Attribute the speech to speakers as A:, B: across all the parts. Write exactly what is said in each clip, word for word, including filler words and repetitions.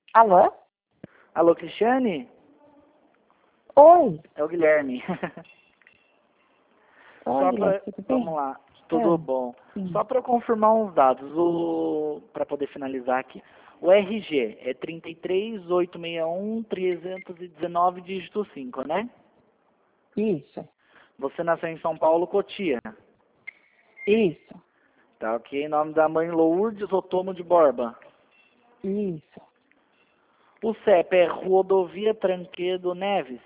A: Alô?
B: Alô, Cristiane?
A: Oi.
B: É o Guilherme.
A: Oi,
B: Só
A: Guilherme,
B: pra...
A: tudo bem?
B: Vamos lá. Tudo
A: Ah,
B: bom.
A: sim.
B: Só para eu confirmar uns dados, o... para poder finalizar aqui. O R G é trinta e três, oitocentos e sessenta e um, trezentos e dezenove, dígito cinco, né?
A: Isso,
B: Você nasceu em São Paulo, Cotia.
A: isso,
B: Tá ok. Nome da mãe Lourdes Otomo de Borba.
A: isso.
B: O C E P é Rodovia Tranquedo Neves?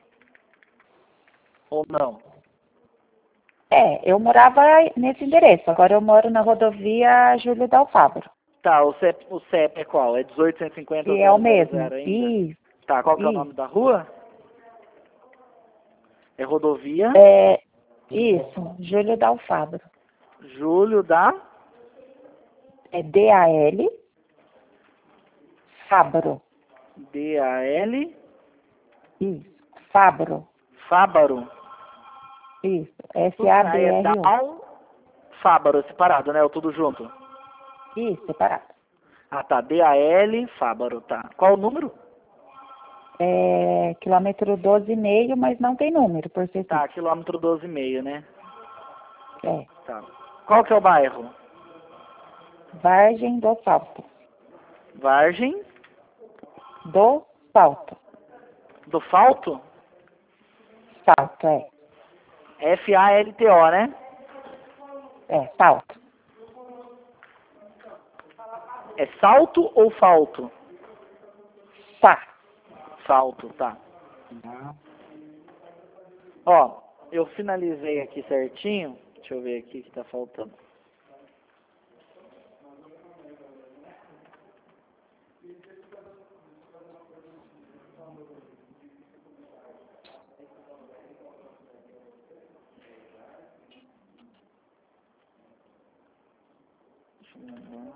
B: Ou não?
A: É, eu morava nesse endereço, agora eu moro na rodovia Júlio Dalfabro.
B: Tá, o C E P, o C E P é qual? É dezoito cento e cinquenta
A: E é o
B: zero zero
A: mesmo.
B: zero ainda?
A: Isso,
B: Tá, qual que é o nome
A: isso.
B: da rua? É Rodovia
A: É, isso, Júlio Dalfabro.
B: Júlio da
A: É D A L, Fabro.
B: D A L
A: Isso, Fabro.
B: Fábaro.
A: Isso,
B: Aí é
A: S A B R O.
B: Dal Fábaro, separado, né? Ou tudo junto?
A: Isso, separado.
B: Ah, tá. D A L Fábaro, tá. Qual o número?
A: É quilômetro doze e meio, mas não tem número, por ser
B: Tá,
A: simples.
B: quilômetro doze e meio, né?
A: É,
B: Tá. Qual que é o bairro?
A: Vargem do Salto.
B: Vargem
A: Do Salto.
B: do Falto?
A: Salto, é.
B: F A L T O, né?
A: É, Salto.
B: É salto ou falto?
A: Tá.
B: Salto, tá. Ó, eu finalizei aqui certinho. Deixa eu ver aqui o que tá faltando. Deixa eu lembrar.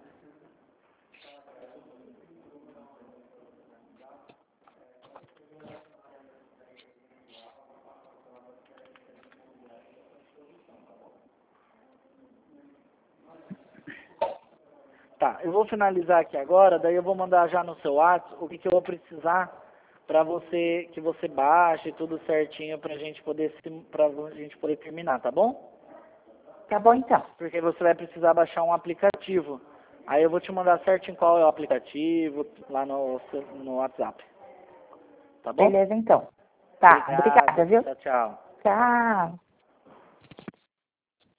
B: Tá, eu vou finalizar aqui agora, daí eu vou mandar já no seu WhatsApp o que, que eu vou precisar para você, que você baixe tudo certinho pra gente poder se, pra gente poder terminar, tá bom?
A: Tá bom, então.
B: Porque você vai precisar baixar um aplicativo. Aí eu vou te mandar certinho qual é o aplicativo lá no, no WhatsApp. Tá bom?
A: Beleza, então. Tá,
B: Obrigado.
A: obrigada, viu?
B: Tchau, tchau.
A: Tchau.